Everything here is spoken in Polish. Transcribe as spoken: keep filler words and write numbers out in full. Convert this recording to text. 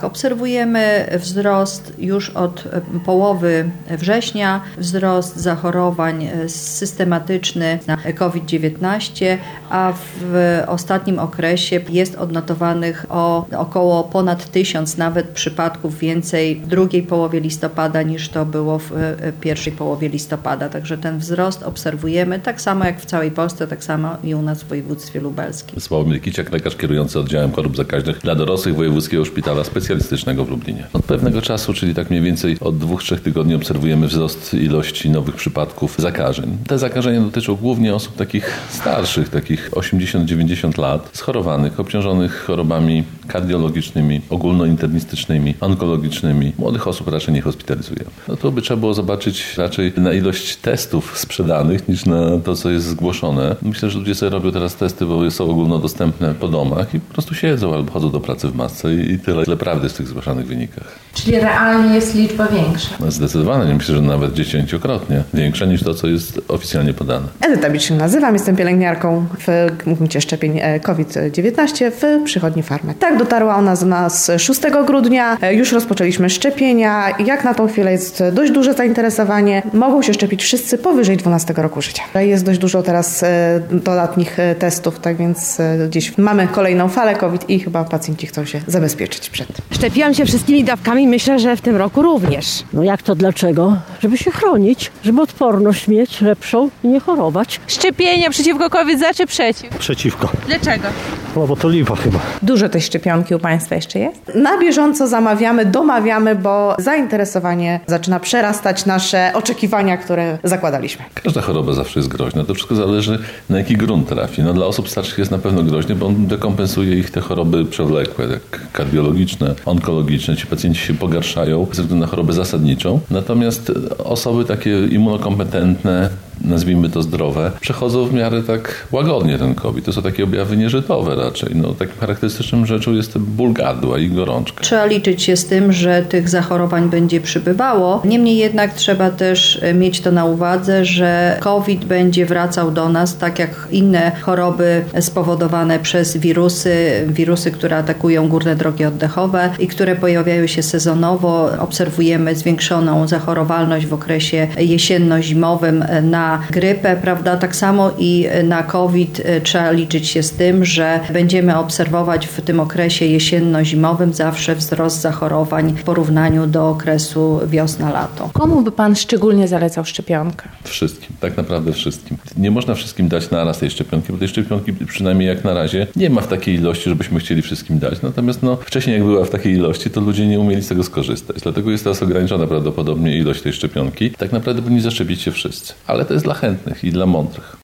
obserwujemy wzrost już od połowy września, wzrost zachorowań systematyczny na COVID dziewiętnaście, a w ostatnim okresie jest odnotowanych o około ponad tysiąc nawet przypadków więcej w drugiej połowie listopada niż to było w pierwszej połowie listopada. Także ten wzrost obserwujemy tak samo jak w całej Polsce, tak samo i u nas w województwie lubelskim. Sławomir Kiciak, lekarz kierujący oddziałem chorób zakaźnych dla dorosłych Wojewódzkiego Szpitala Specjalistycznego w Lublinie. Od pewnego czasu, czyli tak mniej więcej od dwóch, trzech tygodni obserwujemy wzrost ilości nowych przypadków zakażeń. Te zakażenia dotyczą głównie osób takich starszych, takich osiemdziesiąt dziewięćdziesiąt lat, schorowanych, obciążonych chorobami kardiologicznymi, ogólnointernistycznymi, onkologicznymi. Młodych osób raczej nie hospitalizujemy. No to by trzeba było zobaczyć raczej na ilość testów sprzedanych niż na to, co jest zgłoszone. Myślę, że ludzie sobie robią teraz testy, bo są ogólnodostępne po domach i po prostu siedzą albo chodzą do pracy w masce i tyle, tyle prawdy w tych zgłaszanych wynikach. Czyli realnie jest liczba większa? No zdecydowanie, myślę, że nawet dziesięciokrotnie większa niż to, co jest oficjalnie podane. Edyta Bicz się nazywam, jestem pielęgniarką w punkcie szczepień COVID dziewiętnaście w przychodni Farmek. Tak, dotarła ona z nas szóstego grudnia, już rozpoczęliśmy szczepienia. Jak na tą chwilę jest dość duże zainteresowanie. Mogą się szczepić wszyscy powyżej dwunastego roku życia. Jest dość dużo teraz dodatnich testów, tak więc gdzieś mamy kolejną falę COVID i chyba pacjenci chcą się zabezpieczyć przed tym. Szczepiłam się wszystkimi dawkami, myślę, że w tym roku również. No jak to dlaczego? Żeby się chronić, żeby odporność mieć lepszą i nie chorować. Szczepienia przeciwko COVID za czy przeciw? Przeciwko. Dlaczego? No bo to lipa chyba. Dużo tej szczepionki u Państwa jeszcze jest? Na bieżąco zamawiamy, domawiamy, bo zainteresowanie zaczyna przerastać nasze oczekiwania, które zakładaliśmy. Każda choroba zawsze jest groźna. To wszystko zależy, na jaki grunt trafi. No, dla osób starszych jest na pewno groźny, bo on dekompensuje ich te choroby przewlekłe, jak kardiologiczne, onkologiczne. Ci pacjenci się pogarszają ze względu na chorobę zasadniczą. Natomiast osoby takie immunokompetentne, nazwijmy to zdrowe, przechodzą w miarę tak łagodnie ten COVID. To są takie objawy nieżytowe raczej. No, takim charakterystyczną rzeczą jest ból gardła i gorączka. Trzeba liczyć się z tym, że tych zachorowań będzie przybywało. Niemniej jednak trzeba też mieć to na uwadze, że COVID będzie wracał do nas, tak jak inne choroby spowodowane przez wirusy, wirusy, które atakują górne drogi oddechowe i które pojawiają się sezonowo. Obserwujemy zwiększoną zachorowalność w okresie jesienno-zimowym na grypę, prawda? Tak samo i na COVID trzeba liczyć się z tym, że będziemy obserwować w tym okresie jesienno-zimowym zawsze wzrost zachorowań w porównaniu do okresu wiosna-lato. Komu by Pan szczególnie zalecał szczepionkę? Wszystkim, tak naprawdę wszystkim. Nie można wszystkim dać naraz tej szczepionki, bo tej szczepionki przynajmniej jak na razie nie ma w takiej ilości, żebyśmy chcieli wszystkim dać. Natomiast no, wcześniej jak była w takiej ilości, to ludzie nie umieli z tego skorzystać. Dlatego jest teraz ograniczona prawdopodobnie ilość tej szczepionki. Tak naprawdę powinni zaszczepić się wszyscy. Ale to jest dla chętnych i dla mądrych.